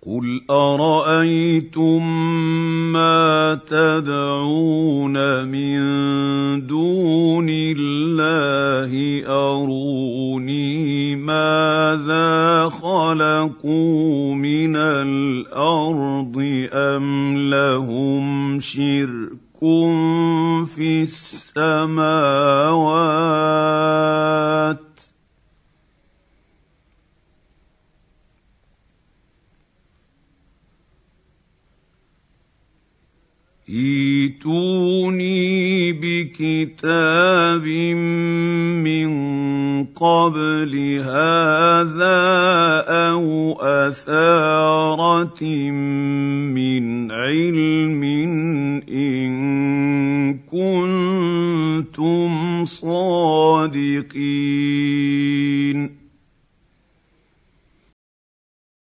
قل أرأيتم ما تدعون من دون الله أروني ماذا خلقوا من الأرض أم لهم شرك في السماوات ائتوني بكتاب من قبل هذا أو أثارة من علم إن كنتم صادقين.